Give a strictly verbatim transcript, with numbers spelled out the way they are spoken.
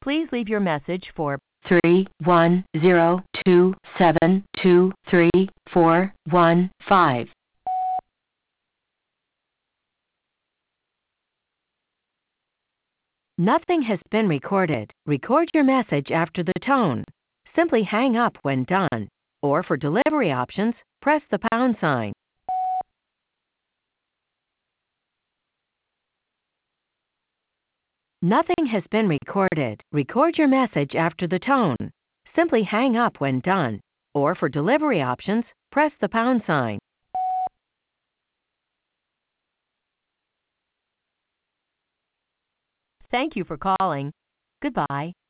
Please leave your message for three one zero two seven two three four one five. Nothing has been recorded. Record your message after the tone. Simply hang up when done. Or for delivery options, press the pound sign. Nothing has been recorded. Record your message after the tone. Simply hang up when done. Or for delivery options, press the pound sign. Thank you for calling. Goodbye.